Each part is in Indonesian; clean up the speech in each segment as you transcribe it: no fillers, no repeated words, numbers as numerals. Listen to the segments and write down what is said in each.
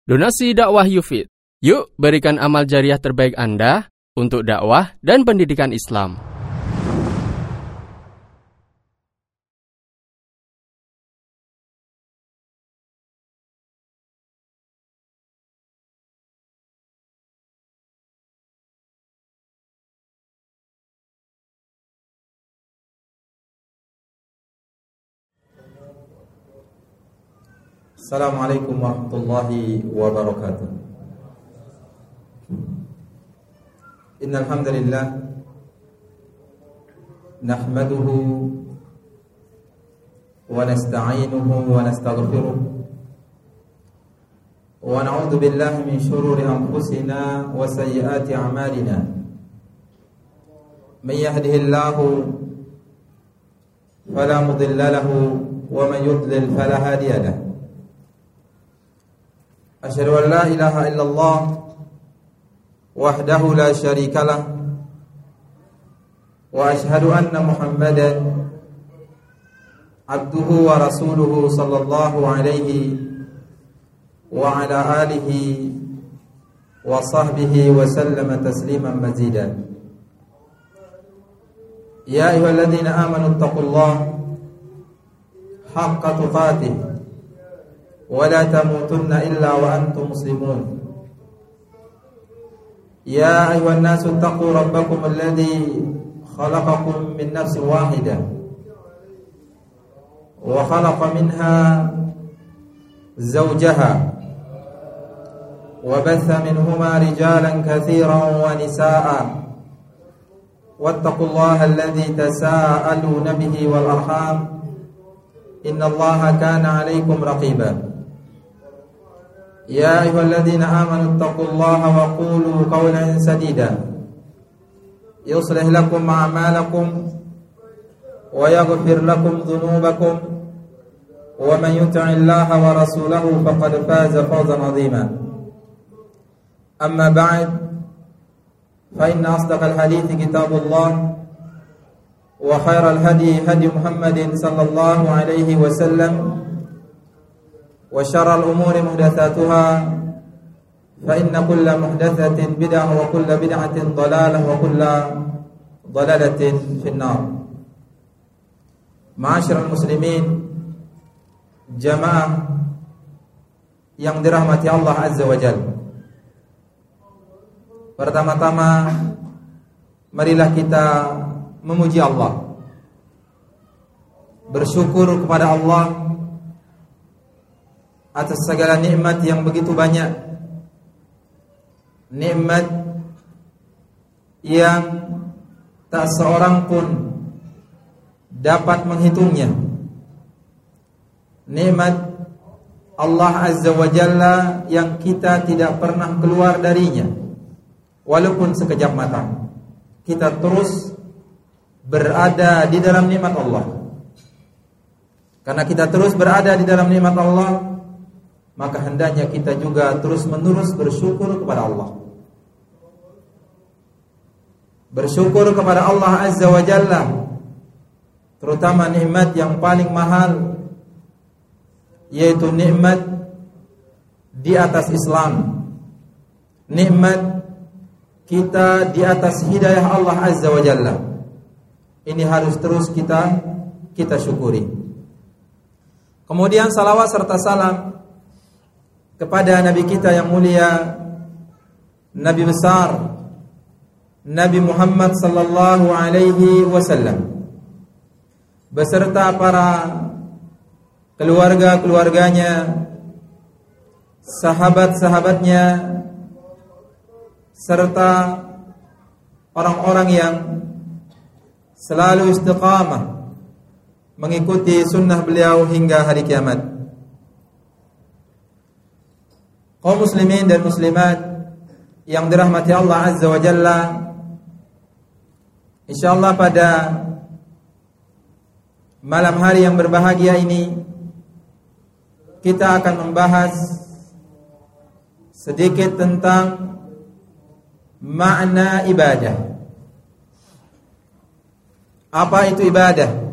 Donasi dakwah Yufid. Yuk berikan amal jariah terbaik Anda untuk dakwah dan pendidikan Islam. Assalamualaikum warahmatullahi wabarakatuh. Innal hamdalillah nahmaduhu wa nasta'inuhu wa nastaghfiruh wa na'udzu billahi min shururi anfusina wa sayyiati a'malina. Man yahdihillahu fala mudilla lahu wa man yudlil fala hadiya lahu. Asyhadu an la ilaha illallah wahdahu la syarika lah wa asyhadu anna Muhammadan abduhu wa rasuluhu sallallahu alaihi wa ala alihi wa sahbihi wa sallama tasliman mazidan. Ya ayyuhalladzina amanu taqullaha haqqa tuqatih wa la tamutunna illa wa antum muslimun. Ya ayyuhan nasu taqu rabbakum alladhi khalaqakum min nafsin wahidah wa khalaqa minha zawjaha wa batha minhuma rijalan katsiran wa nisaa'a wattaqullaha alladhi tasaaluna bihi wal arham innallaha kana 'alaykum raqiba. Ya ayyuhalladzina amanu taqullaha wa qulu qawlan sadida yuslih lakum a'malakum wa yaghfir lakum dhunubakum wa man yuti'illaha wa rasulahu faqad faza fawzan 'azima. Amma ba'd, fa inna asdaqal hadithi kitabullah wa khairal hadi hadi Muhammadin sallallahu alaihi wasallam wa syarral umuri muhdatsatuha fa inna kulla muhdatsatin bid'ah wa kulla bid'atin dhalalah wa kulla dhalalatin finnar. Ma'asyiral muslimin, jamaah yang dirahmati Allah azza wa jalla. Pertama-tama marilah kita memuji Allah, bersyukur kepada Allah atas segala nikmat yang begitu banyak, nikmat yang tak seorang pun dapat menghitungnya, nikmat Allah azza wa jalla yang kita tidak pernah keluar darinya. Walaupun sekejap mata kita terus berada di dalam nikmat Allah. Karena kita terus berada di dalam nikmat Allah, maka hendaknya kita juga terus-menerus bersyukur kepada Allah. Bersyukur kepada Allah azza wa jalla, terutama nikmat yang paling mahal, yaitu nikmat di atas Islam, nikmat kita di atas hidayah Allah azza wa jalla. Ini harus terus kita syukuri. Kemudian salawat serta salam kepada Nabi kita yang mulia, Nabi besar, Nabi Muhammad sallallahu alaihi wasallam, beserta para keluarga-keluarganya, sahabat-sahabatnya, serta orang-orang yang selalu istiqamah mengikuti sunnah beliau hingga hari kiamat. Kaum muslimin dan muslimat yang dirahmati Allah azza wa jalla, insyaallah pada malam hari yang berbahagia ini kita akan membahas sedikit tentang makna ibadah. Apa itu ibadah?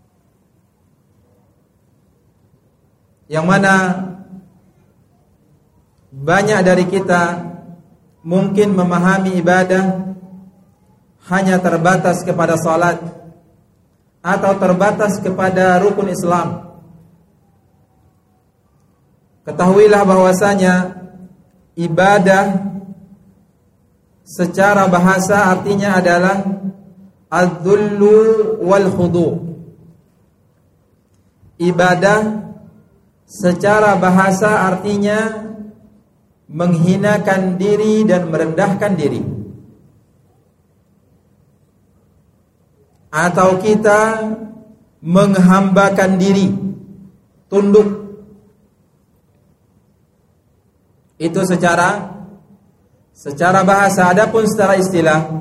Yang mana banyak dari kita mungkin memahami ibadah hanya terbatas kepada salat atau terbatas kepada rukun Islam. Ketahuilah bahwasanya ibadah secara bahasa artinya adalah adzullu wal khudu'. Ibadah secara bahasa artinya menghinakan diri dan merendahkan diri. Atau kita menghambakan diri, tunduk. Itu secara bahasa. Adapun secara istilah,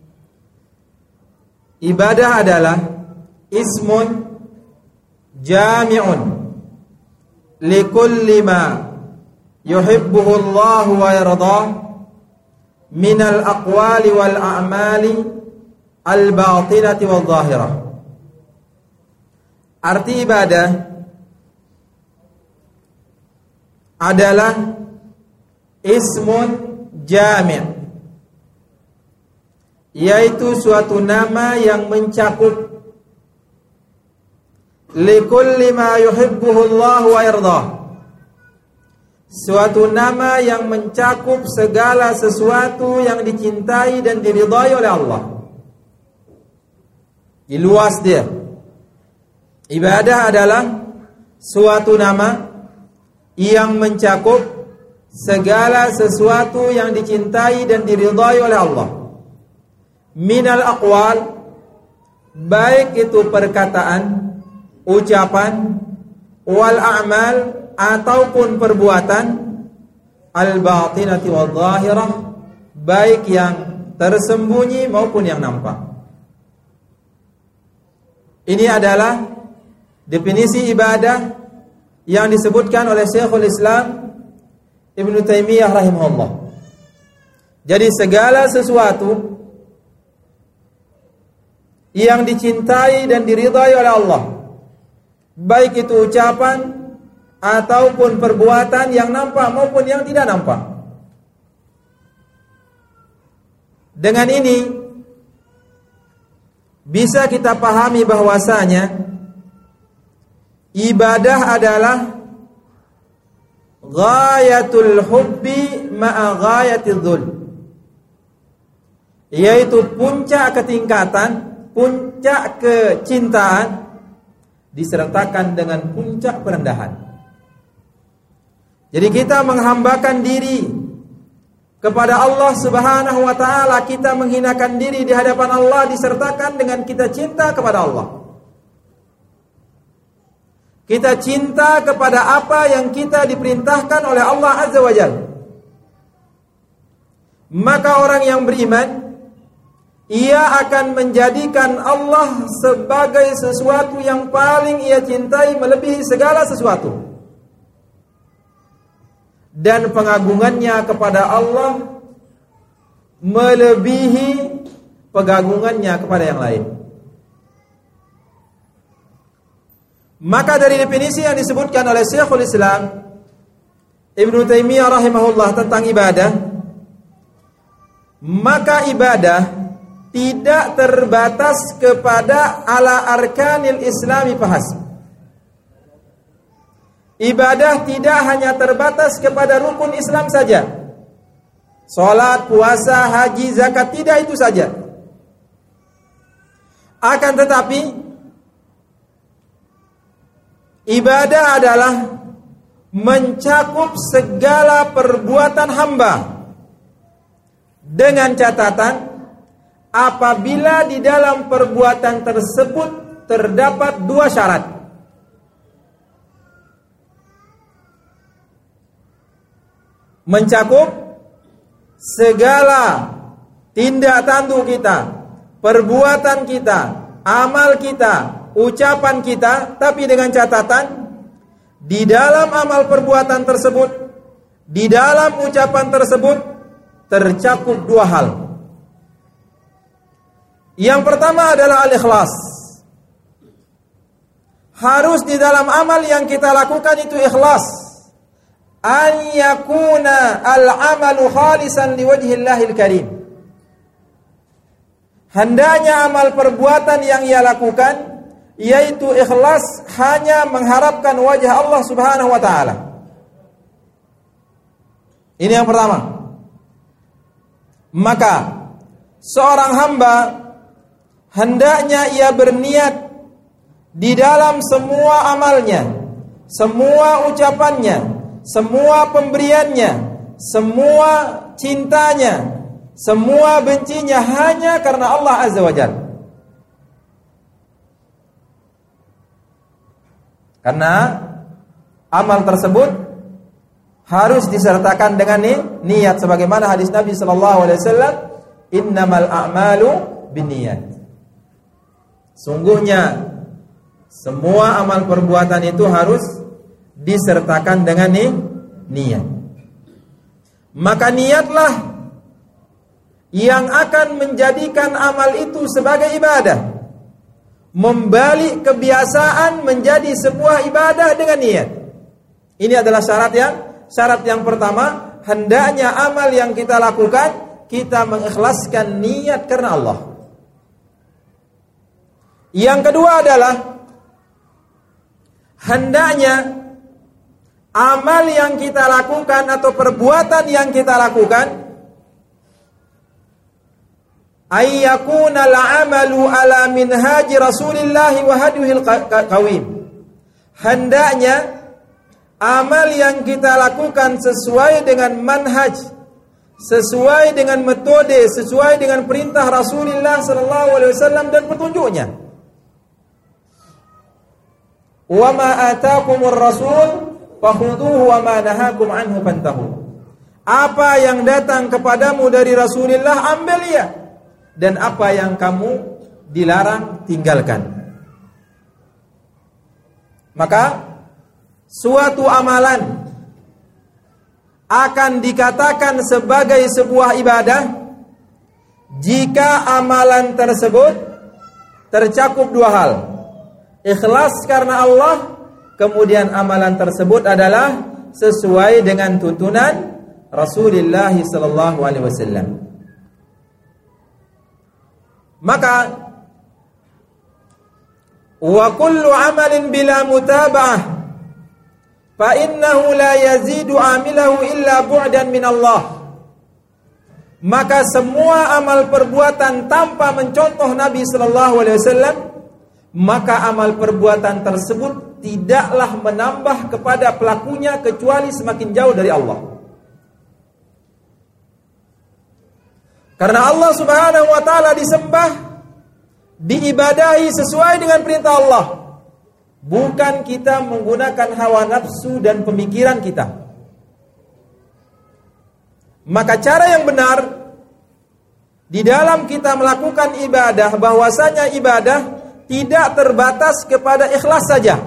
ibadah adalah ismun jami'un likulli ma yuhibbuhu Allah wa yardah minal aqwali wal a'mali al-batinati wal zahirah. Arti ibadah adalah ismun jami', yaitu suatu nama yang mencakup likulli ma yuhibbuhu Allah wa yardah, suatu nama yang mencakup segala sesuatu yang dicintai dan diridhai oleh Allah. Luas dia. Ibadah adalah suatu nama yang mencakup segala sesuatu yang dicintai dan diridhai oleh Allah. Minal aqwal, baik itu perkataan, ucapan, wal a'mal ataupun perbuatan, al-batinati wal zahirah, baik yang tersembunyi maupun yang nampak. Ini adalah definisi ibadah yang disebutkan oleh Syekhul Islam Ibnu Taimiyah rahimahullah. Jadi segala sesuatu yang dicintai dan diridhai oleh Allah, baik itu ucapan ataupun perbuatan yang nampak maupun yang tidak nampak. Dengan ini bisa kita pahami bahwasanya ibadah adalah ghayatul hubbi ma'a ghayatil dhul, yaitu puncak ketingkatan, puncak kecintaan disertakan dengan puncak perendahan. Jadi kita menghambakan diri kepada Allah Subhanahu wa ta'ala, kita menghinakan diri di hadapan Allah disertakan dengan kita cinta kepada Allah. Kita cinta kepada apa yang kita diperintahkan oleh Allah Azza wa Jalla. Maka orang yang beriman, ia akan menjadikan Allah sebagai sesuatu yang paling ia cintai melebihi segala sesuatu. Dan pengagungannya kepada Allah melebihi pengagungannya kepada yang lain. Maka dari definisi yang disebutkan oleh Syekhul Islam Ibnu Taimiyah rahimahullah tentang ibadah, maka ibadah tidak terbatas kepada ala arkanil islami fahasb. Ibadah tidak hanya terbatas kepada rukun Islam saja. Salat, puasa, haji, zakat, tidak itu saja. Akan tetapi ibadah adalah mencakup segala perbuatan hamba, dengan catatan apabila di dalam perbuatan tersebut terdapat dua syarat. Mencakup segala tindak tanduk kita, perbuatan kita, amal kita, ucapan kita, tapi dengan catatan di dalam amal perbuatan tersebut, di dalam ucapan tersebut tercakup dua hal. Yang pertama adalah al-ikhlas. Harus di dalam amal yang kita lakukan itu ikhlas. an yakuna al-amalu khalisan liwajhillahil karim. Hendaknya amal perbuatan yang ia lakukan yaitu ikhlas hanya mengharapkan wajah Allah Subhanahu wa taala. Ini yang pertama. Maka seorang hamba hendaknya ia berniat di dalam semua amalnya, semua ucapannya, semua pemberiannya, semua cintanya, semua bencinya hanya karena Allah Azza wa Jalla. Karena amal tersebut harus disertakan dengan niat, sebagaimana hadis Nabi sallallahu alaihi wasallam, innamal a'malu binniyat. Sungguhnya semua amal perbuatan itu harus disertakan dengan niat. Maka niatlah yang akan menjadikan amal itu sebagai ibadah. Membalik kebiasaan menjadi sebuah ibadah dengan niat. Ini adalah syarat yang pertama, hendaknya amal yang kita lakukan kita mengikhlaskan niat karena Allah. Yang kedua adalah hendaknya amal yang kita lakukan atau perbuatan yang kita lakukan ayyakuna al-amalu ala minhaji Rasulillah wa hadihil qawim. Hendaknya amal yang kita lakukan sesuai dengan manhaj, sesuai dengan metode, sesuai dengan perintah Rasulullah sallallahu alaihi wasallam dan petunjuknya. Wa ma ataakumur rasul fakhuduhu wa ma nahakum anhu fantahu. Apa yang datang kepadamu dari Rasulullah ambil ya, dan apa yang kamu dilarang tinggalkan. Maka suatu amalan akan dikatakan sebagai sebuah ibadah jika amalan tersebut tercakup dua hal. Ikhlas karena Allah, kemudian amalan tersebut adalah sesuai dengan tuntunan Rasulullah sallallahu alaihi wasallam. Maka wa kullu amalin bila mutaba'ah fa innahu la yazidu amilahu illa bu'dan min Allah. Maka semua amal perbuatan tanpa mencontoh Nabi sallallahu alaihi wasallam, maka amal perbuatan tersebut tidaklah menambah kepada pelakunya kecuali semakin jauh dari Allah. Karena Allah Subhanahu wa taala disembah, diibadahi sesuai dengan perintah Allah. Bukan kita menggunakan hawa nafsu dan pemikiran kita. Maka cara yang benar di dalam kita melakukan ibadah, bahwasanya ibadah tidak terbatas kepada ikhlas saja.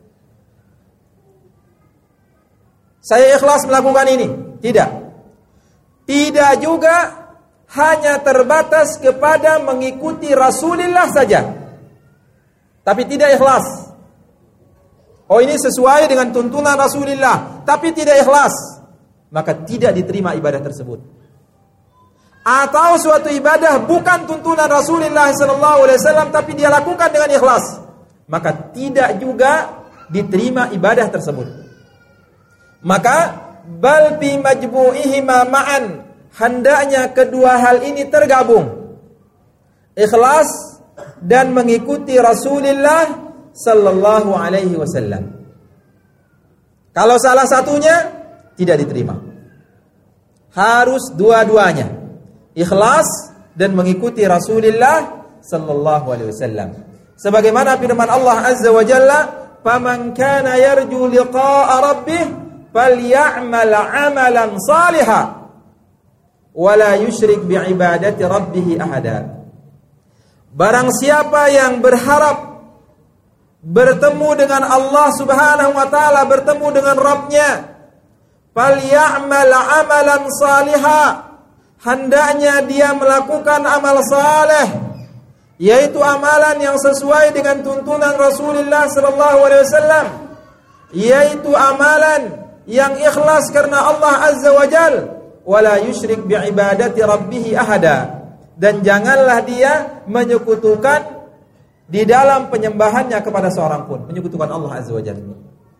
Saya ikhlas melakukan ini, tidak. Tidak juga hanya terbatas kepada mengikuti Rasulullah saja, tapi tidak ikhlas. Oh, ini sesuai dengan tuntunan Rasulullah, tapi tidak ikhlas, maka tidak diterima ibadah tersebut. Atau suatu ibadah bukan tuntunan Rasulullah SAW, tapi dia lakukan dengan ikhlas, maka tidak juga diterima ibadah tersebut. Maka bal bi majmu'ihima ma'an, hendaknya kedua hal ini tergabung, ikhlas dan mengikuti Rasulullah sallallahu alaihi wasallam. Kalau salah satunya tidak diterima. Harus dua-duanya, ikhlas dan mengikuti Rasulullah sallallahu alaihi wasallam. Sebagaimana firman Allah Azza wa Jalla, "Faman kana yarju liqa'a rabbih falyamal 'amalan shalihan wala yusyrik bi'ibadati rabbih ahada." Barang siapa yang berharap bertemu dengan Allah Subhanahu wa taala, bertemu dengan Rabb-Nya, falyamal 'amalan shalihan, hendaknya dia melakukan amal saleh, yaitu amalan yang sesuai dengan tuntunan Rasulullah sallallahu alaihi wasallam, yaitu amalan yang ikhlas karena Allah Azza wa Jal, wala yusyrik bi'ibadati rabbih ahada, dan janganlah dia menyekutukan di dalam penyembahannya kepada seorang pun, menyekutukan Allah Azza wa Jalla.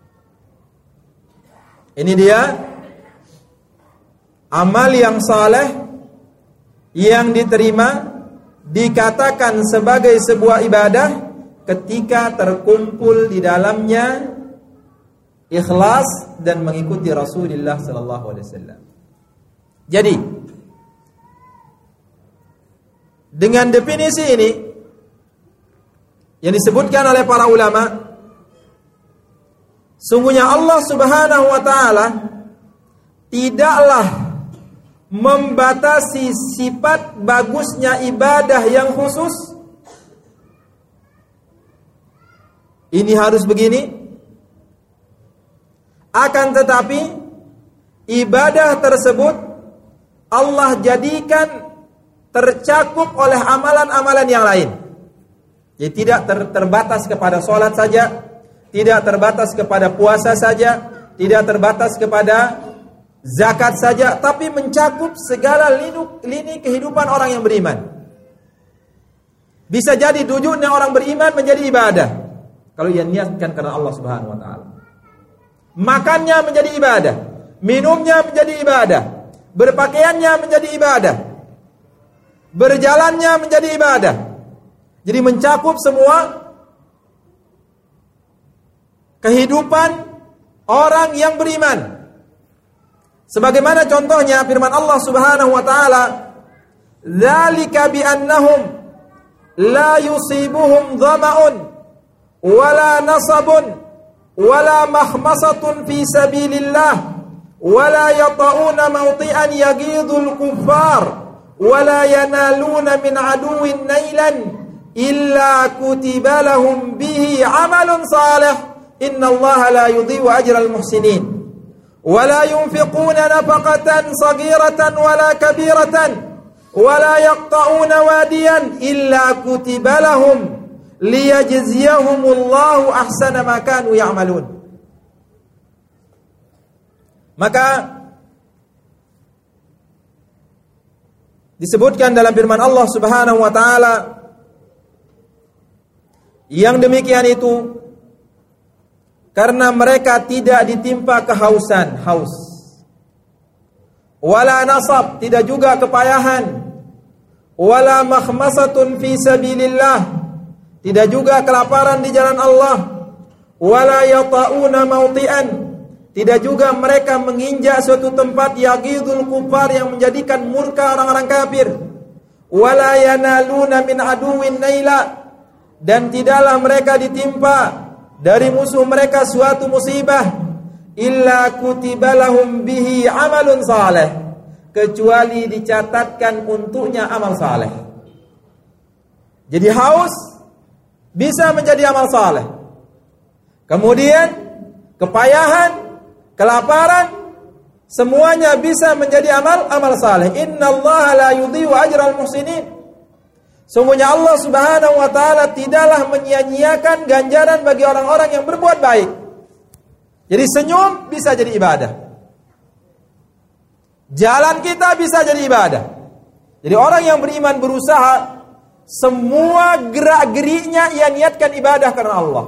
Ini dia amal yang saleh yang diterima, dikatakan sebagai sebuah ibadah ketika terkumpul di dalamnya ikhlas dan mengikuti Rasulullah sallallahu alaihi wasallam. Jadi, dengan definisi ini yang disebutkan oleh para ulama, sungguhnya Allah Subhanahu wa taala tidaklah membatasi sifat bagusnya ibadah yang khusus. Ini harus begini. Akan tetapi ibadah tersebut Allah jadikan tercakup oleh amalan-amalan yang lain. Jadi tidak terbatas kepada sholat saja, tidak terbatas kepada puasa saja, tidak terbatas kepada zakat saja, tapi mencakup segala lini kehidupan orang yang beriman. Bisa jadi tujuannya orang beriman menjadi ibadah kalau ia niatkan karena Allah Subhanahu wa taala. Makannya menjadi ibadah, minumnya menjadi ibadah, berpakaiannya menjadi ibadah, berjalannya menjadi ibadah. Jadi mencakup semua kehidupan orang yang beriman. Sebagaimana contohnya firman Allah Subhanahu wa taala, "Dzalika bi annahum la yusibuhum dhama'un wala nasabun wala mahmasatun fi sabilillah wala yata'una mawti'an yaghidul kuffar wala yanaluna min aduwwin nailan illa kutiba lahum bihi 'amalun salih innallaha la yudhi'u ajral muhsinin wala yunfiquna nafaqatan saghiratan wala kabiratan wala yaqta'una wadiyan illa kutiba lahum liyajziyahumullahu ahsana ma kanu ya'malun." Maka disebutkan dalam firman Allah Subhanahu wa taala, yang demikian itu karena mereka tidak ditimpa kehausan, haus. Wala nasab, tidak juga kepayahan. Wala makhmasatun fi sabilillah, tidak juga kelaparan di jalan Allah. Wala yata'una mawti'an, tidak juga mereka menginjak suatu tempat yaghidul kufar yang menjadikan murka orang-orang kafir. Wala yanaluna min aduwwin naila, dan tidaklah mereka ditimpa dari musuh mereka suatu musibah illa kutiba lahum bihi amalun salih, kecuali dicatatkan untuknya amal saleh. Jadi haus bisa menjadi amal saleh. Kemudian kepayahan, kelaparan, semuanya bisa menjadi amal saleh. Innallaha la yudhi'u ajral muhsinin. Sungguhnya Allah Subhanahu wa taala tidaklah menyia-nyiakan ganjaran bagi orang-orang yang berbuat baik. Jadi senyum bisa jadi ibadah. Jalan kita bisa jadi ibadah. Jadi orang yang beriman berusaha semua gerak-geriknya ia niatkan ibadah karena Allah.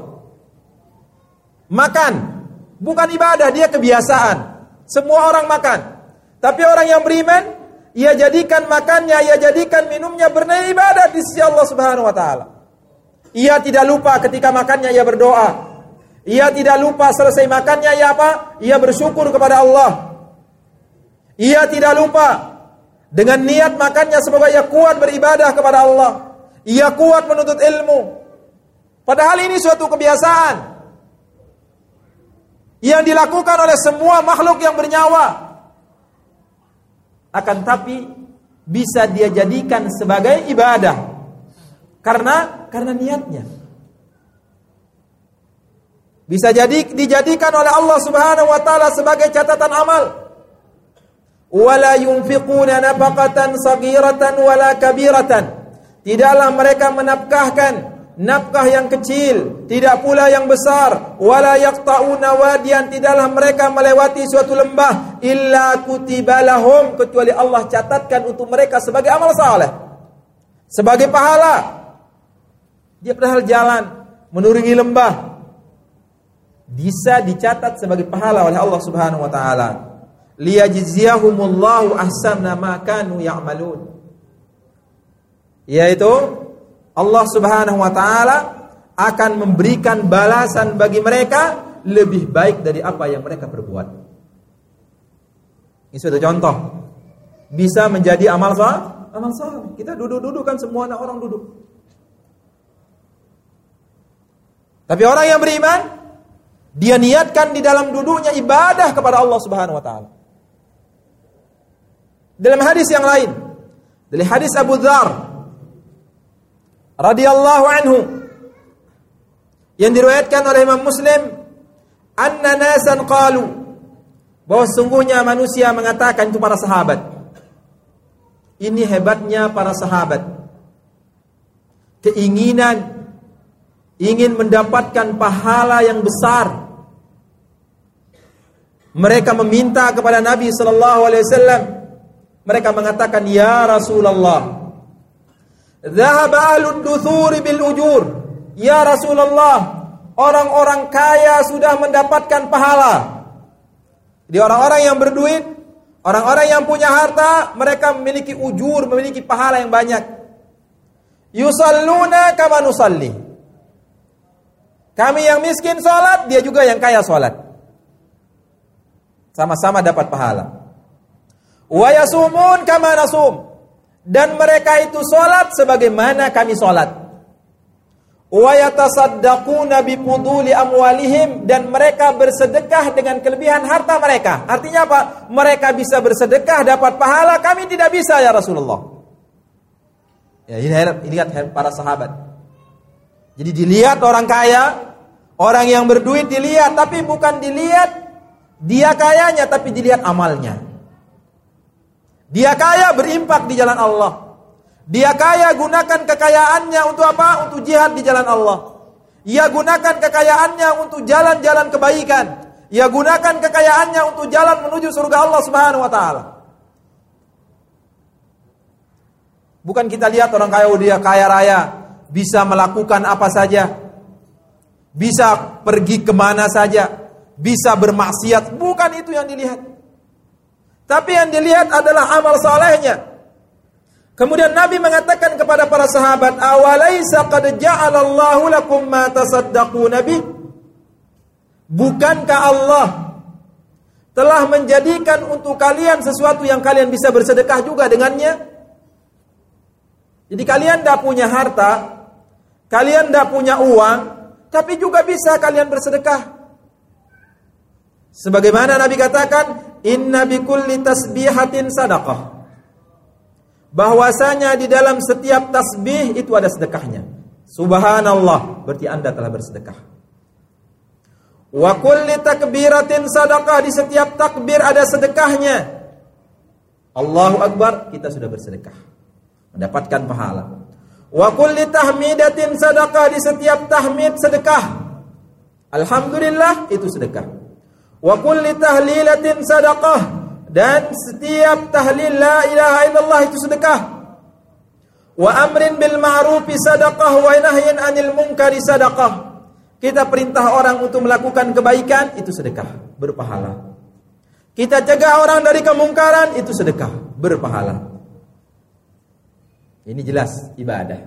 Makan bukan ibadah, dia kebiasaan. Semua orang makan. Tapi orang yang beriman, ia jadikan makannya, ia jadikan minumnya bernilai ibadah di sisi Allah Subhanahu wa taala. Ia tidak lupa ketika makannya ia berdoa. Ia tidak lupa selesai makannya ia apa? Ia bersyukur kepada Allah. Ia tidak lupa dengan niat makannya semoga ia kuat beribadah kepada Allah. Ia kuat menuntut ilmu. Padahal ini suatu kebiasaan yang dilakukan oleh semua makhluk yang bernyawa. Akan tapi bisa dia jadikan sebagai ibadah karena niatnya. Bisa dijadikan oleh Allah Subhanahu wa taala sebagai catatan amal. Wala yunfiquna nafaqatan saghiratan wala kabiratan. Tidaklah mereka menafkahkan nafkah yang kecil, tidak pula yang besar. Wala yaqta'una wadiyan, tidaklah mereka melewati suatu lembah illa kutiba lahum, kecuali Allah catatkan untuk mereka sebagai amal saleh, sebagai pahala. Dia padahal jalan menuruni lembah, bisa dicatat sebagai pahala oleh Allah Subhanahu wa taala. Liyajziyahumullahu ahsana ma kanu ya'malun. Yaitu Allah Subhanahu wa taala akan memberikan balasan bagi mereka lebih baik dari apa yang mereka perbuat. Ini sudah contoh. Bisa menjadi amal saleh. Kita duduk-duduk kan, semua orang duduk. Tapi orang yang beriman, dia niatkan di dalam duduknya ibadah kepada Allah Subhanahu wa taala. Dalam hadis yang lain, dari hadis Abu Dzar radhiyallahu anhu yang diriwayatkan oleh Imam Muslim, anna nasan qalu, bahwa sungguhnya manusia mengatakan itu para sahabat. Ini hebatnya para sahabat, keinginan ingin mendapatkan pahala yang besar. Mereka meminta kepada Nabi sallallahu alaihi wasallam. Mereka mengatakan, ya Rasulullah, dhahaba ahlud duthuri bil ujur. Ya Rasulullah, orang-orang kaya sudah mendapatkan pahala. Jadi orang-orang yang berduit, orang-orang yang punya harta, mereka memiliki ujur, memiliki pahala yang banyak. Yusalluna kama nusalli. Kami yang miskin salat, dia juga yang kaya salat. Sama-sama dapat pahala. Wa yasumun kama nasum. Dan mereka itu salat sebagaimana kami salat. Wa yatasaddaquna bi fuduli amwalihim, dan mereka bersedekah dengan kelebihan harta mereka. Artinya apa? Mereka bisa bersedekah dapat pahala, kami tidak bisa ya Rasulullah. Ya, ini lihat para sahabat. Jadi dilihat orang kaya, orang yang berduit dilihat, tapi bukan dilihat dia kayanya, tapi dilihat amalnya. Dia kaya berimpak di jalan Allah. Dia kaya gunakan kekayaannya untuk apa? Untuk jihad di jalan Allah. Ia gunakan kekayaannya untuk jalan-jalan kebaikan. Ia gunakan kekayaannya untuk jalan menuju surga Allah Subhanahu wa taala. Bukan kita lihat orang kaya, dia kaya raya, bisa melakukan apa saja, bisa pergi kemana saja, bisa bermaksiat. Bukan itu yang dilihat. Tapi yang dilihat adalah amal salehnya. Kemudian Nabi mengatakan kepada para sahabat, awalaisa qad ja'alallahu lakum ma tasaddaquna bih? Bukankah Allah telah menjadikan untuk kalian sesuatu yang kalian bisa bersedekah juga dengannya? Jadi kalian tidak punya harta, kalian tidak punya uang, tapi juga bisa kalian bersedekah. Sebagaimana Nabi katakan, inna bikulli tasbihatin sadaqah. Bahwasanya di dalam setiap tasbih itu ada sedekahnya. Subhanallah, berarti Anda telah bersedekah. Wa kulli takbiratin sadaqah, di setiap takbir ada sedekahnya. Allahu Akbar, kita sudah bersedekah, mendapatkan pahala. Wa kulli tahmidatin sadaqah, di setiap tahmid sedekah. Alhamdulillah, itu sedekah. Wa kulli tahlilatin sadaqah, dan setiap tahlil la ilaha illallah itu sedekah. Wa amrin bil ma'rufi sadaqah wa nahyin 'anil munkari sadaqah. Kita perintah orang untuk melakukan kebaikan, itu sedekah, berpahala. Kita cegah orang dari kemungkaran, itu sedekah, berpahala. Ini jelas ibadah.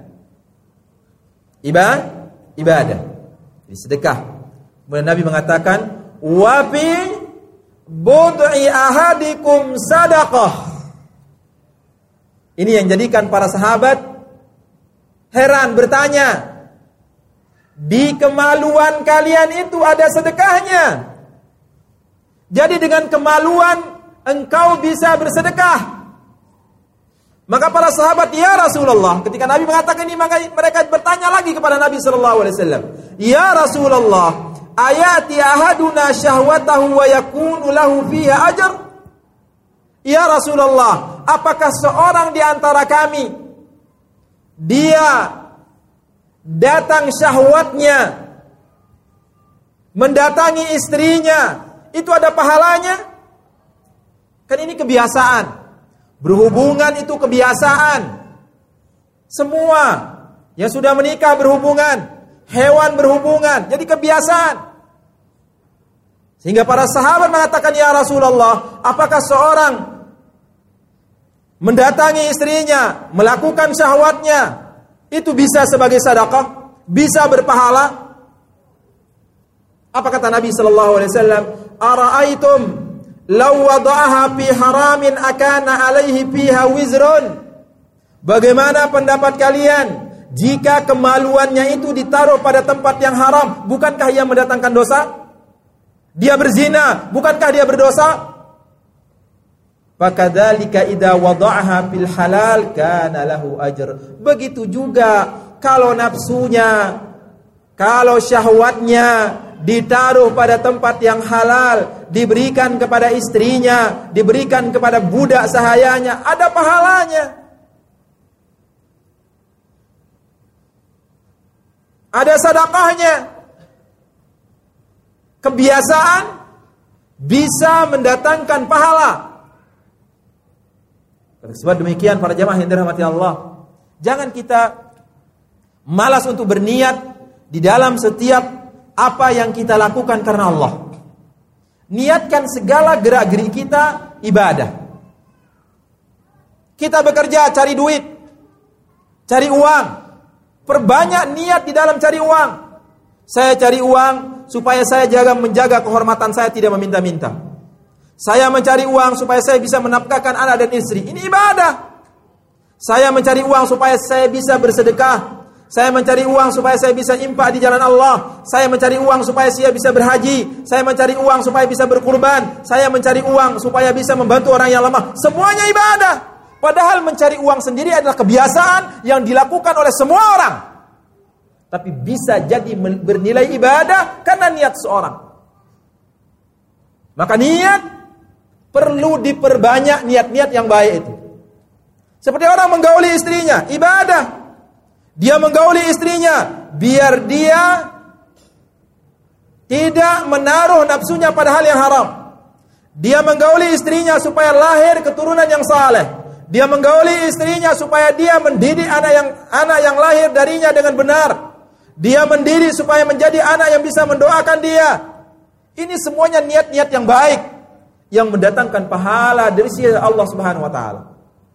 Ibadah. Ini sedekah. Kemudian Nabi mengatakan, wa fi bud'i ahadikum sadaqah. Ini yang jadikan para sahabat heran, bertanya, di kemaluan kalian itu ada sedekahnya. Jadi dengan kemaluan engkau bisa bersedekah. Maka para sahabat, ya Rasulullah, ketika Nabi mengatakan ini, maka mereka bertanya lagi kepada Nabi sallallahu alaihi wasallam, ya Rasulullah, ayati ahaduna syahwatahu wa yakunu lahu fiha ajr? Ya Rasulullah, apakah seorang di antara kami dia datang syahwatnya mendatangi istrinya, itu ada pahalanya? Kan ini kebiasaan. Berhubungan itu kebiasaan. Semua yang sudah menikah berhubungan, hewan berhubungan, jadi kebiasaan. Sehingga para sahabat mengatakan, ya Rasulullah, apakah seorang mendatangi istrinya, melakukan syahwatnya, itu bisa sebagai sedekah, bisa berpahala? Apa kata Nabi sallallahu alaihi wasallam? Ara'aitum law wada'aha fi haramin akana alaihi fiha wizrun? Bagaimana pendapat kalian jika kemaluannya itu ditaruh pada tempat yang haram, bukankah ia mendatangkan dosa? Dia berzina, bukankah dia berdosa? Fakadzalika idza wada'aha fil halal kana lahu ajr. Begitu juga kalau nafsunya, kalau syahwatnya ditaruh pada tempat yang halal, diberikan kepada istrinya, diberikan kepada budak sahayanya, ada pahalanya. Ada sedekahnya. Kebiasaan bisa mendatangkan pahala. Sebab demikian para jamaah yang dirahmati Allah, jangan kita malas untuk berniat di dalam setiap apa yang kita lakukan karena Allah. Niatkan segala gerak-gerik kita ibadah. Kita bekerja cari duit, cari uang. Perbanyak niat di dalam cari uang. Saya cari uang supaya saya menjaga kehormatan saya, tidak meminta-minta. Saya mencari uang supaya saya bisa menafkahkan anak dan istri. Ini ibadah. Saya mencari uang supaya saya bisa bersedekah. Saya mencari uang supaya saya bisa infak di jalan Allah. Saya mencari uang supaya saya bisa berhaji. Saya mencari uang supaya bisa berkurban. Saya mencari uang supaya bisa membantu orang yang lemah. Semuanya ibadah. Padahal mencari uang sendiri adalah kebiasaan yang dilakukan oleh semua orang. Tapi bisa jadi bernilai ibadah karena niat seorang. Maka niat perlu diperbanyak, niat-niat yang baik itu. Seperti orang menggauli istrinya, ibadah. Dia menggauli istrinya biar dia tidak menaruh nafsunya pada hal yang haram. Dia menggauli istrinya supaya lahir keturunan yang saleh. Dia menggauli istrinya supaya dia mendidik anak yang lahir darinya dengan benar. Dia mendidik supaya menjadi anak yang bisa mendoakan dia. Ini semuanya niat-niat yang baik yang mendatangkan pahala dari sisi Allah Subhanahu wa taala.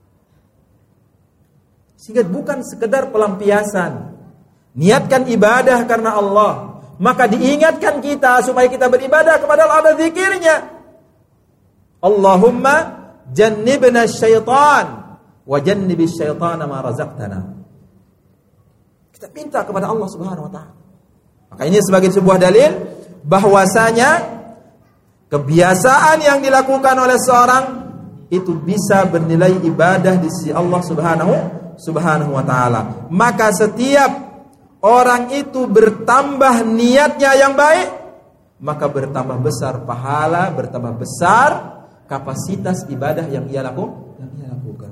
Sehingga bukan sekedar pelampiasan. Niatkan ibadah karena Allah. Maka diingatkan kita supaya kita beribadah kepada Allah, ada zikirnya. Allahumma jannibna syaitan wa jannibis syaitana ma razaqtana. Kita minta kepada Allah Subhanahu wa taala. Maka ini sebagai sebuah dalil bahwasanya kebiasaan yang dilakukan oleh seorang itu bisa bernilai ibadah di sisi Allah Subhanahu wa taala. Maka setiap orang itu bertambah niatnya yang baik, maka bertambah besar pahala, bertambah besar kapasitas ibadah yang ia lakukan.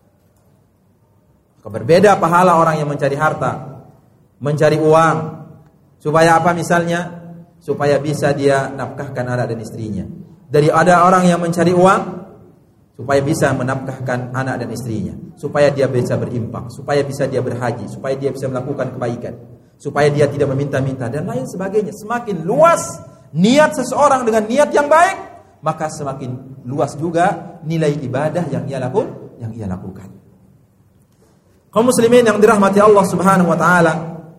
Maka berbeda pahala orang yang mencari harta, mencari uang, supaya apa misalnya? Supaya bisa dia nafkahkan anak dan istrinya. Dari ada orang yang mencari uang supaya bisa menafkahkan anak dan istrinya, supaya dia bisa berinfak, supaya bisa dia berhaji, supaya dia bisa melakukan kebaikan, supaya dia tidak meminta-minta dan lain sebagainya. Semakin luas niat seseorang dengan niat yang baik, maka semakin luas juga nilai ibadah yang ia lakukan. Kaum muslimin yang dirahmati Allah Subhanahu wa taala,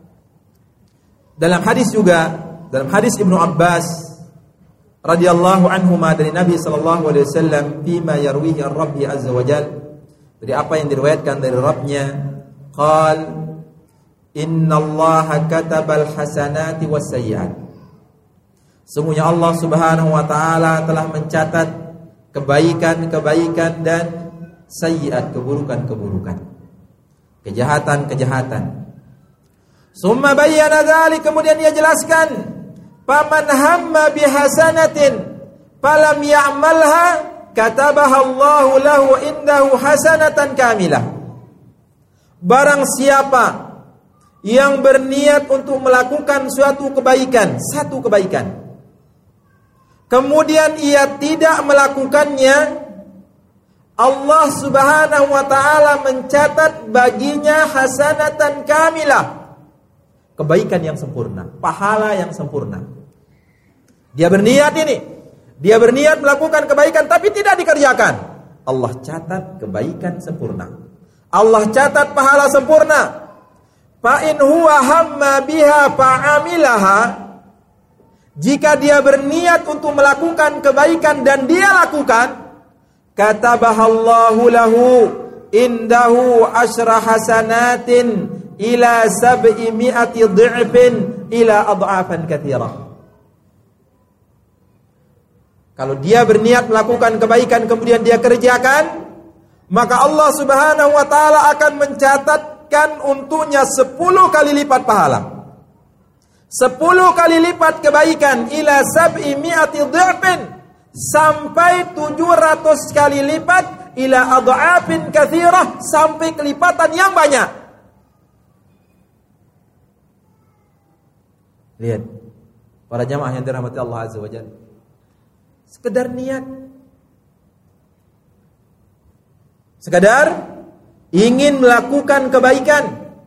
dalam hadis Ibnu Abbas radhiyallahu anhuma dari Nabi sallallahu alaihi wasallam, fima yarwihi ar-Rabbi azza wa jalla, dari apa yang diriwayatkan dari Rabbnya, qal innallaha katabal hasanati was-sayyi'at. Sungguhnya Allah Subhanahu wa taala telah mencatat kebaikan-kebaikan dan sayyi'at, keburukan-keburukan, kejahatan-kejahatan. Summa bayyana dzalik, kemudian dia jelaskan, faman hamma bihasanatin falam ya'malha katabaha Allahu lahu indahu hasanatan kamilah. Barang siapa yang berniat untuk melakukan suatu kebaikan, satu kebaikan, kemudian ia tidak melakukannya, Allah Subhanahu wa ta'ala mencatat baginya hasanatan kamilah, kebaikan yang sempurna, pahala yang sempurna. Dia berniat dia berniat melakukan kebaikan tapi tidak dikerjakan, Allah catat kebaikan sempurna, Allah catat pahala sempurna. Fa in huwa hamma biha fa'amilaha, jika dia berniat untuk melakukan kebaikan dan dia lakukan, katabahallahu lahu indahu asyra hasanatin ila 700 dhi'fin ila adhafan katsirah. Kalau dia berniat melakukan kebaikan kemudian dia kerjakan, maka Allah Subhanahu wa ta'ala akan mencatatkan untuknya 10 kali lipat pahala, 10 kali lipat kebaikan, ila 700 dhi'fin, sampai 700 kali lipat, ila adhafin katsirah, sampai kelipatan yang banyak. Lihat para jamaah yang dirahmati Allah Azza wa Jalla, sekedar niat, sekedar ingin melakukan kebaikan,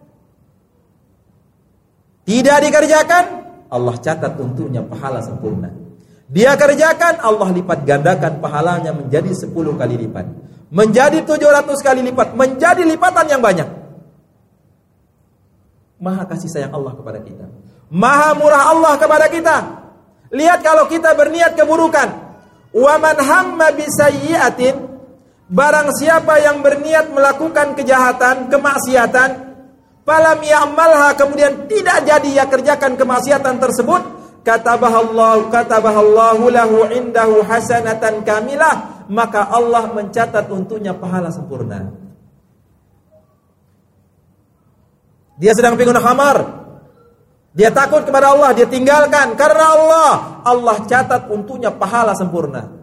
tidak dikerjakan, Allah catat untuknya pahala sempurna. Dia kerjakan, Allah lipat gandakan pahalanya menjadi 10 kali lipat, menjadi 700 kali lipat, menjadi lipatan yang banyak. Maha kasih sayang Allah kepada kita, maha murah Allah kepada kita. Lihat kalau kita berniat keburukan, wa man hamma bisayyi'atin, barang siapa yang berniat melakukan kejahatan, kemaksiatan, falam ya'malha, kemudian tidak jadi ia kerjakan kemaksiatan tersebut, katabahallahu lahu indahu hasanatan kamilah, maka Allah mencatat untuknya pahala sempurna. Dia sedang pingun khamar, dia takut kepada Allah, dia tinggalkan karena Allah catat untuknya pahala sempurna.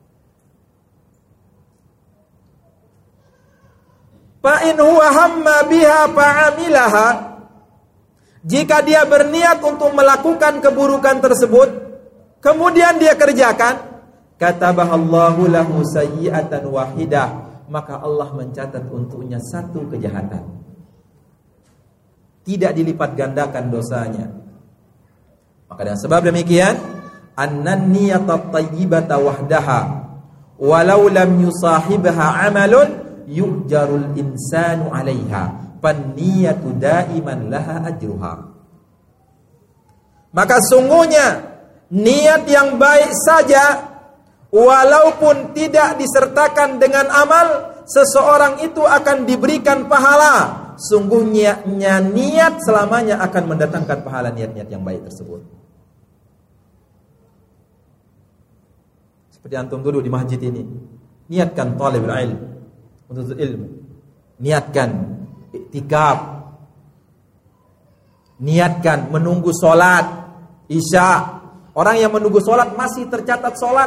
Fa in huwa hamma biha fa'amilaha, jika dia berniat untuk melakukan keburukan tersebut kemudian dia kerjakan, katabahallahu lahu sayyi'atan wahidah, maka Allah mencatat untuknya 1 kejahatan, tidak dilipat gandakan dosanya. Maka dengan sebab demikian, annan niyatat thayyibata wahdaha walau lam yusahibha amalun yujarul insanu 'alaiha, fanniyatu daiman laha ajruha. Maka sungguhnya niat yang baik saja walaupun tidak disertakan dengan amal, seseorang itu akan diberikan pahala. Sungguhnya niat selamanya akan mendatangkan pahala niat-niat yang baik tersebut. Seperti antum duduk di masjid ini, niatkan talibul ilm, untuk ilmu, niatkan iktikaf, niatkan menunggu sholat isya. Orang yang menunggu sholat masih tercatat sholat.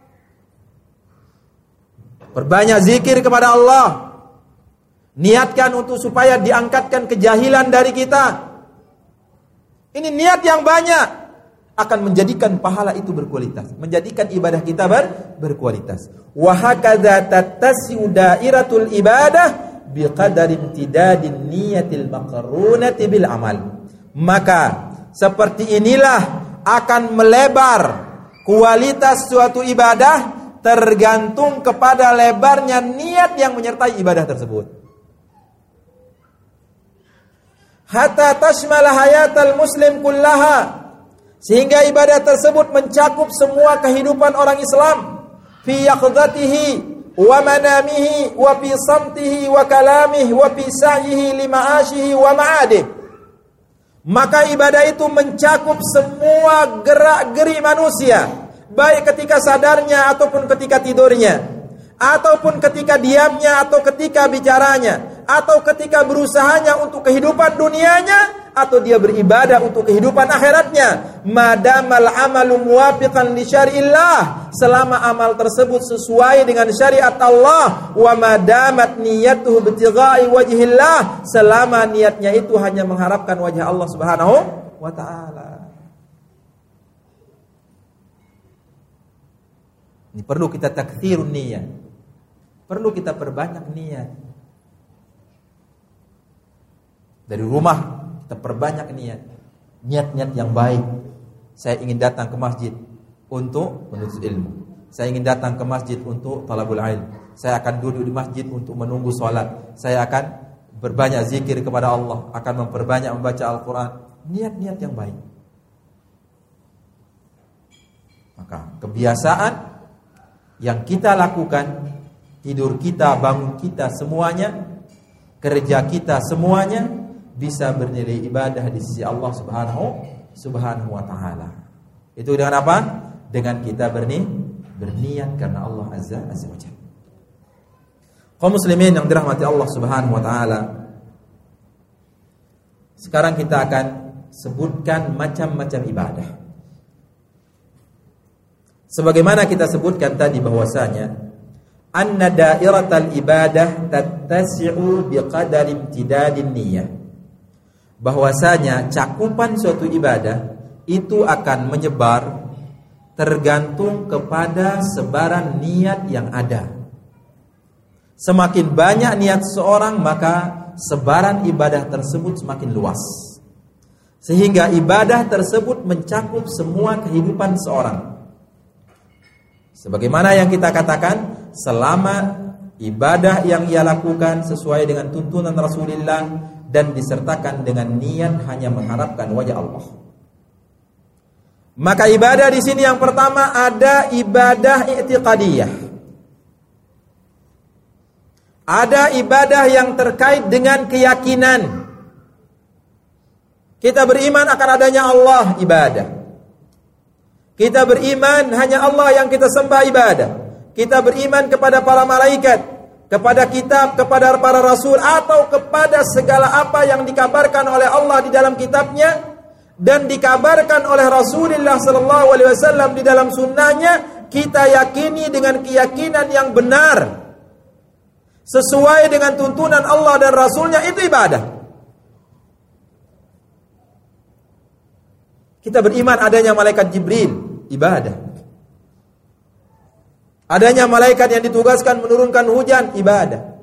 Perbanyak zikir kepada Allah, niatkan untuk supaya diangkatkan kejahilan dari kita. Ini niat yang banyak akan menjadikan pahala itu berkualitas, menjadikan ibadah kita berkualitas. Wa hakadza tattasi'u dairatul ibadah biqadari imtidadin niyatil maqrunati bil amal. Maka seperti inilah akan melebar kualitas suatu ibadah tergantung kepada lebarnya niat yang menyertai ibadah tersebut. Hatta tashmala hayatal muslim kullaha, sehingga ibadah tersebut mencakup semua kehidupan orang Islam, fi yaqdatihi wa manamihi wa fi samtihi wa kalamihi wa fi sa'yihi li ma'ashihi wa ma'adih. Maka ibadah itu mencakup semua gerak-geri manusia, baik ketika sadarnya ataupun ketika tidurnya, ataupun ketika diamnya atau ketika bicaranya, atau ketika berusahanya untuk kehidupan dunianya, atau dia beribadah untuk kehidupan akhiratnya, madamal amalu muwafiqan li syari'illah, selama amal tersebut sesuai dengan syariat Allah, wa madamat niyatuhu ibtigha'i wajhillah, selama niatnya itu hanya mengharapkan wajah Allah Subhanahu wa taala. Ini perlu kita takthirun niat. Perlu kita perbanyak niat. Dari rumah kita perbanyak niat. Niat-niat yang baik. Saya ingin datang ke masjid untuk menuntut ilmu. Saya ingin datang ke masjid untuk talabul ilm. Saya akan duduk di masjid untuk menunggu salat. Saya akan berbanyak zikir kepada Allah, akan memperbanyak membaca Al-Quran. Niat-niat yang baik. Maka kebiasaan yang kita lakukan, tidur kita, bangun kita, semuanya, kerja kita, semuanya bisa bernilai ibadah di sisi Allah Subhanahu wa taala. Itu dengan apa? Dengan kita berniat karena Allah Azza wa Jalla. Kaum muslimin yang dirahmati Allah Subhanahu wa taala, sekarang kita akan sebutkan macam-macam ibadah. Sebagaimana kita sebutkan tadi bahwasanya anna dairatal ibadah tattasi'u biqadari imtidadin niyyah. Bahwasanya cakupan suatu ibadah itu akan menyebar tergantung kepada sebaran niat yang ada. Semakin banyak niat seorang, maka sebaran ibadah tersebut semakin luas. Sehingga ibadah tersebut mencakup semua kehidupan seorang. Sebagaimana yang kita katakan, selama ibadah yang ia lakukan sesuai dengan tuntunan Rasulullah dan disertakan dengan niat hanya mengharapkan wajah Allah. Maka ibadah di sini yang pertama ada ibadah i'tiqadiyah. Ada ibadah yang terkait dengan keyakinan. Kita beriman akan adanya Allah, ibadah. Kita beriman hanya Allah yang kita sembah, ibadah. Kita beriman kepada para malaikat, kepada kitab, kepada para rasul, atau kepada segala apa yang dikabarkan oleh Allah di dalam kitabnya dan dikabarkan oleh Rasulullah SAW di dalam sunnahnya. Kita yakini dengan keyakinan yang benar sesuai dengan tuntunan Allah dan Rasulnya, itu ibadah. Kita beriman adanya malaikat Jibril, ibadah. Adanya malaikat yang ditugaskan menurunkan hujan, ibadah.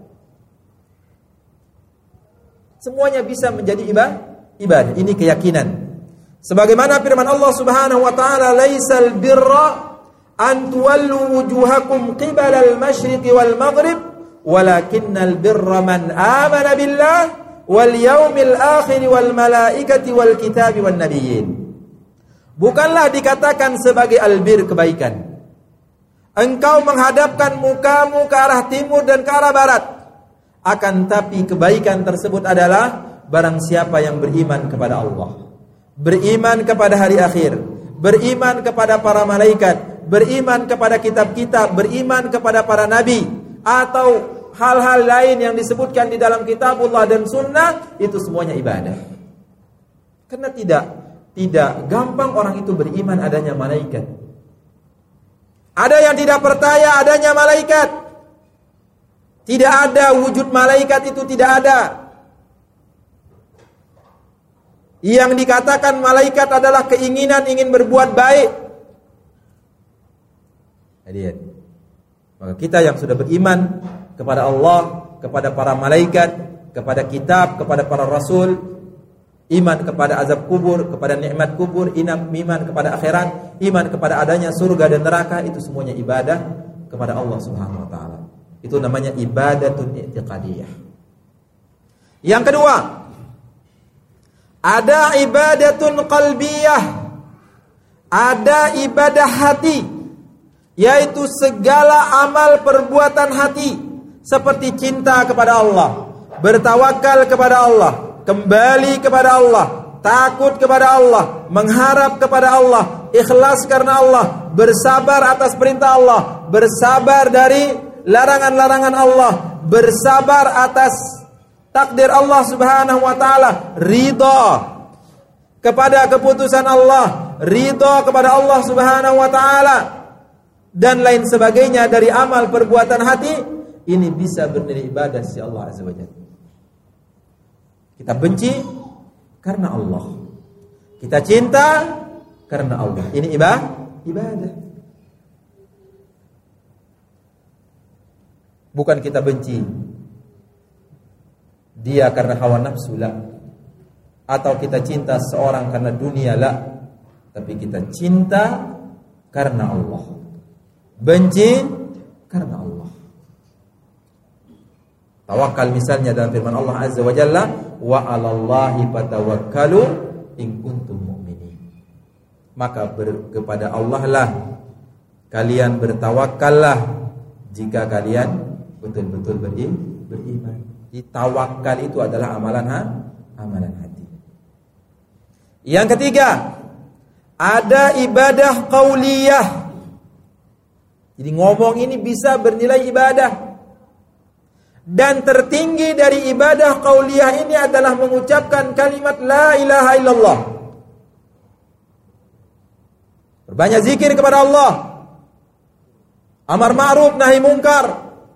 Semuanya bisa menjadi ibadah. Ini keyakinan. Sebagaimana firman Allah Subhanahu wa taala, "Laisal birra an tuwallu wujuhakum qibala al-masyriqi wal maghrib, walakinnal birra man amana billah wal yawmil akhir wal malaikati wal kitabi wan nabiyyin." Bukanlah dikatakan sebagai albir, kebaikan, engkau menghadapkan mukamu ke arah timur dan ke arah barat. Akan tapi kebaikan tersebut adalah barang siapa yang beriman kepada Allah, beriman kepada hari akhir, beriman kepada para malaikat, beriman kepada kitab-kitab, beriman kepada para nabi, atau hal-hal lain yang disebutkan di dalam kitabullah dan sunnah, itu semuanya ibadah. Karena tidak gampang orang itu beriman adanya malaikat. Ada yang tidak percaya adanya malaikat. Tidak ada wujud malaikat, itu tidak ada. Yang dikatakan malaikat adalah keinginan ingin berbuat baik. Lihat. Maka kita yang sudah beriman kepada Allah, kepada para malaikat, kepada kitab, kepada para rasul, iman kepada azab kubur, kepada nikmat kubur, iman kepada akhirat, iman kepada adanya surga dan neraka, itu semuanya ibadah kepada Allah Subhanahu wa taala. Itu namanya ibadatun i'tiqadiyah. Yang kedua, ada ibadatun qalbiyah. Ada ibadah hati, yaitu segala amal perbuatan hati, seperti cinta kepada Allah, bertawakal kepada Allah, kembali kepada Allah, takut kepada Allah, mengharap kepada Allah, ikhlas karena Allah, bersabar atas perintah Allah, bersabar dari larangan-larangan Allah, bersabar atas takdir Allah Subhanahu wa taala, ridha kepada keputusan Allah, ridha kepada Allah Subhanahu wa taala, dan lain sebagainya dari amal perbuatan hati, ini bisa bernilai ibadah si Allah Azza wa Jalla. Kita benci karena Allah, kita cinta karena Allah. Ini ibadah. Bukan kita benci dia karena hawa nafsu, la. Atau kita cinta seorang karena dunia, la. Tapi kita cinta karena Allah, benci karena Allah. Tawakal misalnya dalam firman Allah Azza wa Jalla, wa 'alallahi fatawakkalu in kuntum mu'minin. Maka kepada Allah lah kalian bertawakallah jika kalian betul-betul beriman. Tawakal itu adalah amalan hati. Yang ketiga, ada ibadah qauliyah. Jadi ngomong ini bisa bernilai ibadah. Dan tertinggi dari ibadah qauliyah ini adalah mengucapkan kalimat la ilaha illallah. Berbanyak zikir kepada Allah, amar ma'ruf nahi mungkar,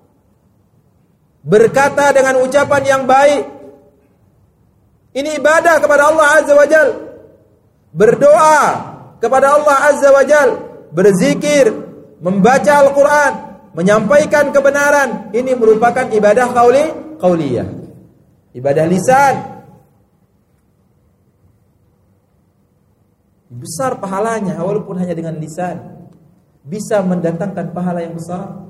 berkata dengan ucapan yang baik. Ini ibadah kepada Allah Azza wa Jal. Berdoa kepada Allah Azza wa Jal, berzikir, membaca Al-Quran, menyampaikan kebenaran. Ini merupakan ibadah qauliyah, ibadah lisan. Besar pahalanya walaupun hanya dengan lisan, bisa mendatangkan pahala yang besar.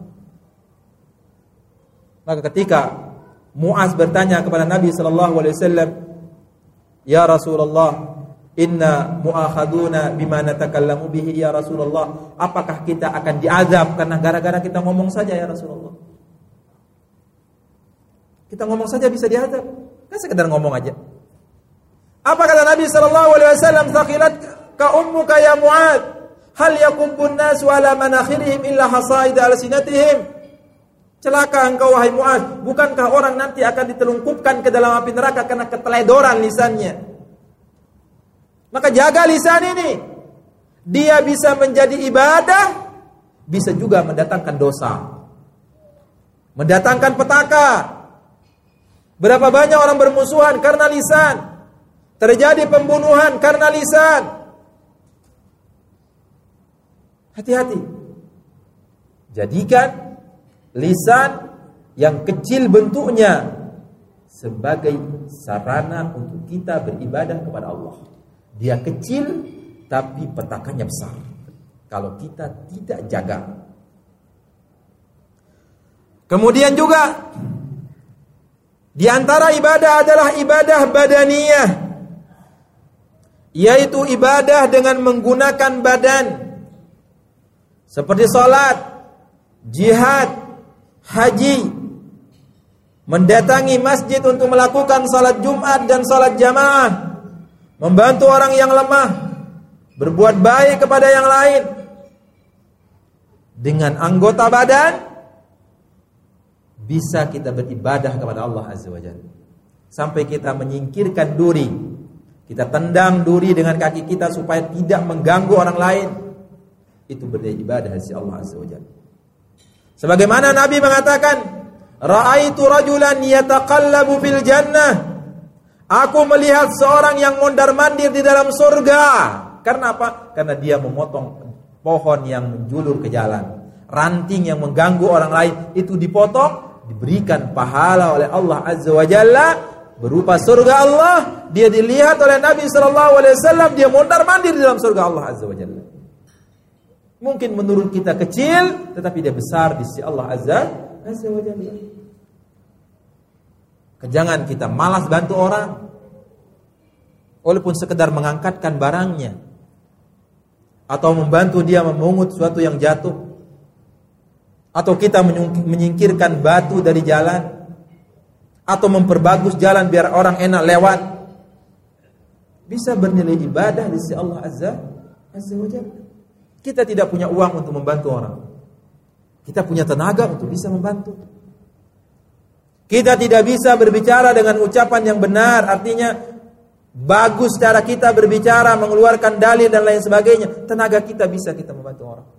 Maka ketika Mu'az bertanya kepada Nabi SAW, ya Rasulullah, inna mu'akhaduna bima natakallamu bihi ya Rasulullah, apakah kita akan diazab karena gara-gara kita ngomong saja ya Rasulullah? Kita ngomong saja bisa diazab, kan sekedar ngomong aja. Apa kata Nabi SAW? Thaqilat ka ummuka ya Mu'ad, hal yakubbun nasu ala manakhirihim illa hasaid alsinatihim. Celaka engkau wahai Mu'ad, bukankah orang nanti akan ditelungkupkan ke dalam api neraka karena keteledoran lisannya? Maka jaga lisan ini. Dia bisa menjadi ibadah, bisa juga mendatangkan dosa, mendatangkan petaka. Berapa banyak orang bermusuhan karena lisan, terjadi pembunuhan karena lisan. Hati-hati. Jadikan lisan yang kecil bentuknya sebagai sarana untuk kita beribadah kepada Allah. Dia kecil tapi petakannya besar kalau kita tidak jaga. Kemudian juga di antara ibadah adalah ibadah badaniyah, yaitu ibadah dengan menggunakan badan, seperti salat, jihad, haji, mendatangi masjid untuk melakukan salat Jumat dan salat jamaah, membantu orang yang lemah, berbuat baik kepada yang lain. Dengan anggota badan bisa kita beribadah kepada Allah Azza wa Jalla. Sampai kita menyingkirkan duri, kita tendang duri dengan kaki kita supaya tidak mengganggu orang lain. Itu beribadah di Allah Azza wa Jalla. Sebagaimana Nabi mengatakan, ra'aitu rajulan yataqallabu fil jannah. Aku melihat seorang yang mondar-mandir di dalam surga. Karena apa? Karena dia memotong pohon yang menjulur ke jalan, ranting yang mengganggu orang lain, itu dipotong, diberikan pahala oleh Allah Azza wa Jalla berupa surga Allah. Dia dilihat oleh Nabi SAW, dia mondar-mandir di dalam surga Allah Azza wa Jalla. Mungkin menurut kita kecil, tetapi dia besar di sisi Allah Azza wa Jalla. Jangan kita malas bantu orang, walaupun sekedar mengangkatkan barangnya, atau membantu dia memungut sesuatu yang jatuh, atau kita menyingkirkan batu dari jalan, atau memperbagus jalan biar orang enak lewat. Bisa bernilai ibadah di sisi Allah Azza wa Jalla. Kita tidak punya uang untuk membantu orang, kita punya tenaga untuk bisa membantu. Kita tidak bisa berbicara dengan ucapan yang benar, artinya bagus cara kita berbicara, mengeluarkan dalil dan lain sebagainya, tenaga kita bisa kita membantu orang.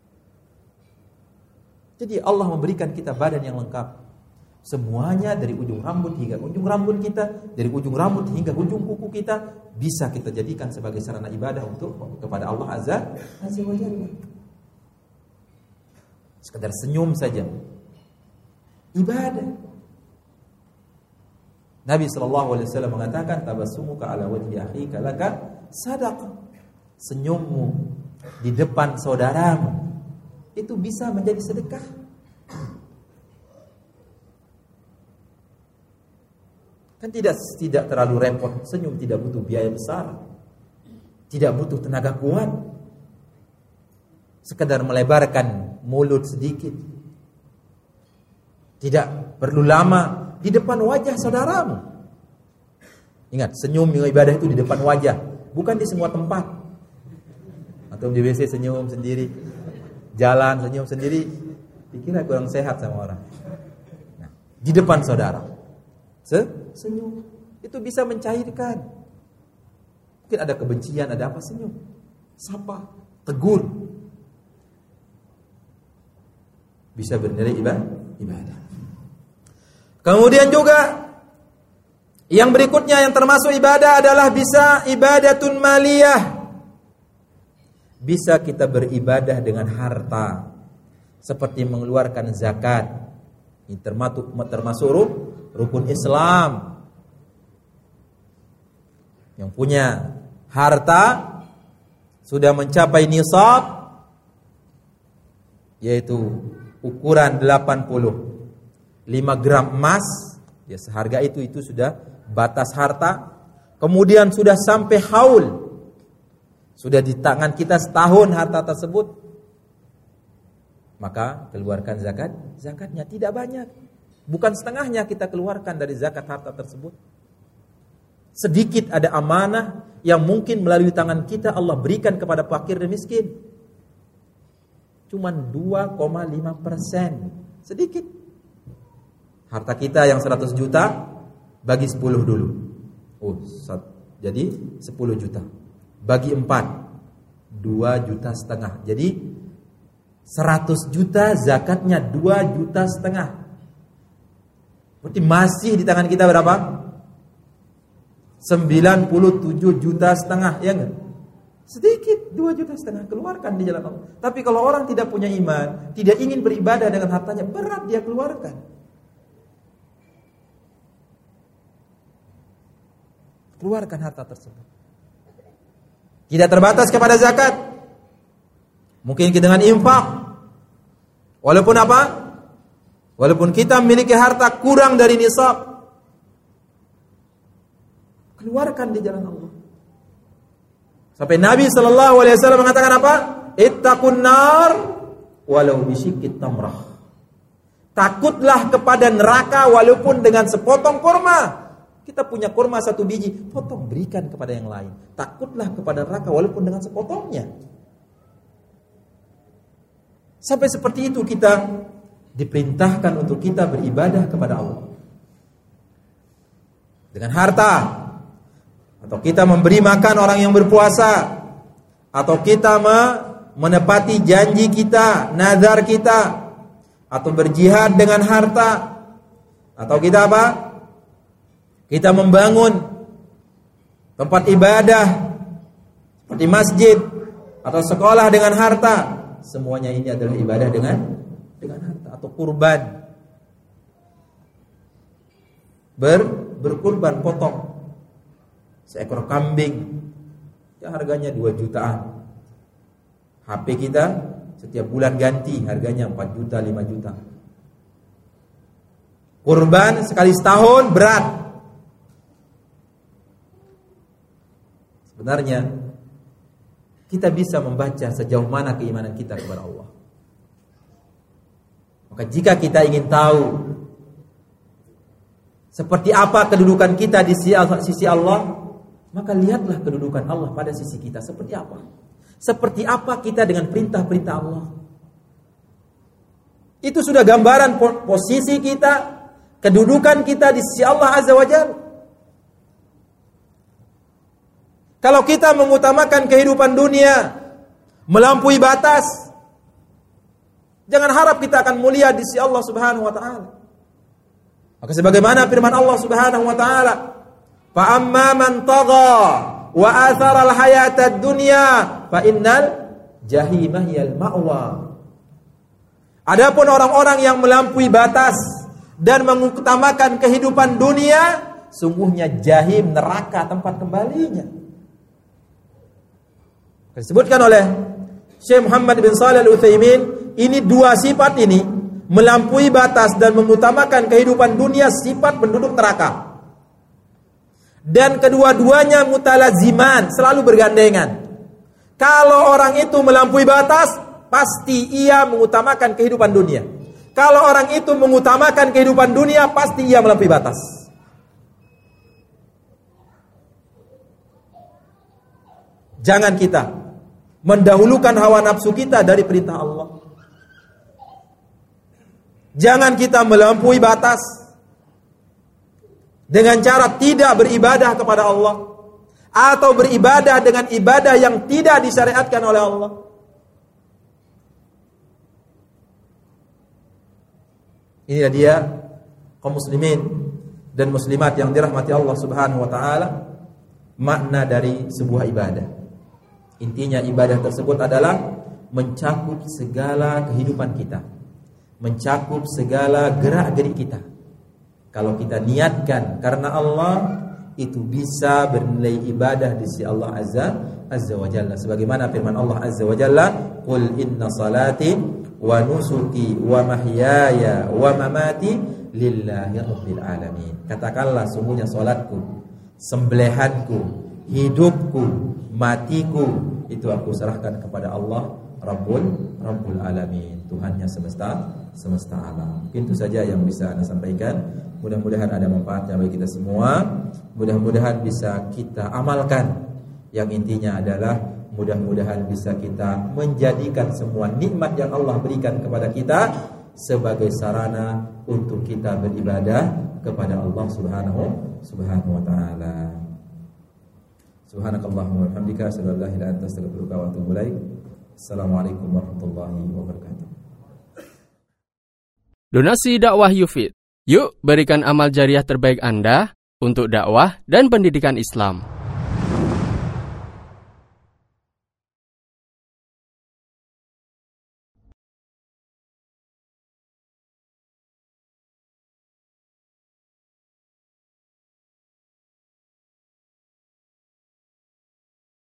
Jadi Allah memberikan kita badan yang lengkap. Semuanya dari ujung rambut hingga ujung rambut kita, dari ujung rambut hingga ujung kuku kita bisa kita jadikan sebagai sarana ibadah untuk kepada Allah Azza wa Jalla. Sekedar senyum saja ibadah. Nabi SAW mengatakan, tabassumuka ala wajhi akhika laka sadaqah. Senyummu di depan saudaramu itu bisa menjadi sedekah. Kan tidak terlalu repot. Senyum tidak butuh biaya besar, tidak butuh tenaga kuat. Sekedar melebarkan mulut sedikit, tidak perlu lama di depan wajah saudaramu. Ingat, senyum ibadah itu di depan wajah, bukan di semua tempat. Atau di WC senyum sendiri, jalan senyum sendiri, dikira kurang sehat sama orang. Nah, di depan saudara, senyum itu bisa mencairkan. Mungkin ada kebencian, ada apa, senyum, sapa, tegur, bisa bernilai ibadah. Kemudian juga yang berikutnya yang termasuk ibadah adalah bisa ibadatun maliyah. Bisa kita beribadah dengan harta, seperti mengeluarkan zakat. Ini termasuk rukun Islam. Yang punya harta sudah mencapai nisab, yaitu ukuran 85 gram emas, ya seharga itu sudah batas harta. Kemudian sudah sampai haul, sudah di tangan kita setahun harta tersebut, maka keluarkan zakatnya. Tidak banyak, bukan setengahnya kita keluarkan dari zakat harta tersebut. Sedikit ada amanah yang mungkin melalui tangan kita Allah berikan kepada fakir dan miskin, cuman 2,5%, sedikit. Harta kita yang 100 juta bagi 10 dulu. Jadi 10 juta bagi 4, 2,5 juta. Jadi 100 juta zakatnya 2,5 juta. Berarti masih di tangan kita berapa? 97,5 juta, ya enggak? Sedikit, 2,5 juta keluarkan di jalan Allah. Tapi kalau orang tidak punya iman, tidak ingin beribadah dengan hartanya, berat dia keluarkan. Keluarkan harta tersebut. Tidak terbatas kepada zakat. Mungkin dengan infak. Walaupun apa? Walaupun kita memiliki harta kurang dari nisab, keluarkan di jalan Allah. Sampai Nabi SAW mengatakan apa? Ittaqun nar walau bisyikit tamrah. Takutlah kepada neraka walaupun dengan sepotong kurma. Kita punya kurma 1 biji, potong berikan kepada yang lain. Takutlah kepada neraka walaupun dengan sepotongnya. Sampai seperti itu kita diperintahkan untuk kita beribadah kepada Allah dengan harta. Atau kita memberi makan orang yang berpuasa, atau kita menepati janji kita, nazar kita, atau berjihad dengan harta, atau kita apa? Kita membangun tempat ibadah seperti masjid atau sekolah dengan harta. Semuanya ini adalah ibadah dengan harta. Atau kurban, berkurban, potong seekor kambing, ya harganya 2 jutaan. HP kita setiap bulan ganti, harganya 4 juta, 5 juta. Kurban sekali setahun berat. Sebenarnya kita bisa membaca sejauh mana keimanan kita kepada Allah. Maka jika kita ingin tahu seperti apa kedudukan kita di sisi Allah, maka lihatlah kedudukan Allah pada sisi kita seperti apa. Seperti apa kita dengan perintah-perintah Allah. Itu sudah gambaran posisi kita, kedudukan kita di sisi Allah Azza wa Jalla. Kalau kita mengutamakan kehidupan dunia melampaui batas, jangan harap kita akan mulia di sisi Allah Subhanahu wa taala. Maka sebagaimana firman Allah Subhanahu wa taala, "Fa amma man tagha wa athara al-hayata ad-dunya fa innal jahimah hiyal ma'wa." Adapun orang-orang yang melampaui batas dan mengutamakan kehidupan dunia, sungguhnya jahim, neraka tempat kembalinya. Disebutkan oleh Syekh Muhammad bin Shalih Al-Utsaimin, ini dua sifat ini, melampaui batas dan mengutamakan kehidupan dunia, sifat penduduk neraka. Dan kedua-duanya mutalaziman, selalu bergandengan. Kalau orang itu melampaui batas, pasti ia mengutamakan kehidupan dunia. Kalau orang itu mengutamakan kehidupan dunia, pasti ia melampaui batas. Jangan kita mendahulukan hawa nafsu kita dari perintah Allah. Jangan kita melampaui batas dengan cara tidak beribadah kepada Allah, atau beribadah dengan ibadah yang tidak disyariatkan oleh Allah. Inilah dia kaum muslimin dan muslimat yang dirahmati Allah Subhanahu wa taala, makna dari sebuah ibadah. Intinya ibadah tersebut adalah mencakup segala kehidupan kita, mencakup segala gerak-gerik kita. Kalau kita niatkan karena Allah, itu bisa bernilai ibadah di sisi Allah Azza wa Jalla. Sebagaimana firman Allah Azza wa Jalla, "Qul inna salati wa nusuki wa mahyaya wa mamati lillahi rabbil alamin." Katakanlah, sungguhnya salatku, sembelihanku, hidupku, matiku, itu aku serahkan kepada Allah Rabbul Alamin, Tuhannya semesta alam. Mungkin itu saja yang bisa Anda sampaikan. Mudah-mudahan ada manfaatnya bagi kita semua. Mudah-mudahan bisa kita amalkan. Yang intinya adalah mudah-mudahan bisa kita menjadikan semua nikmat yang Allah berikan kepada kita sebagai sarana untuk kita beribadah kepada Allah Subhanahu wa taala. Subhanakallahumma wa bihamdika, asyhadu an la ilaha illa anta, astaghfiruka wa atubu ilaik. Assalamualaikum warahmatullahi wabarakatuh. Donasi dakwah Yufid. Yuk berikan amal jariah terbaik Anda untuk dakwah dan pendidikan Islam.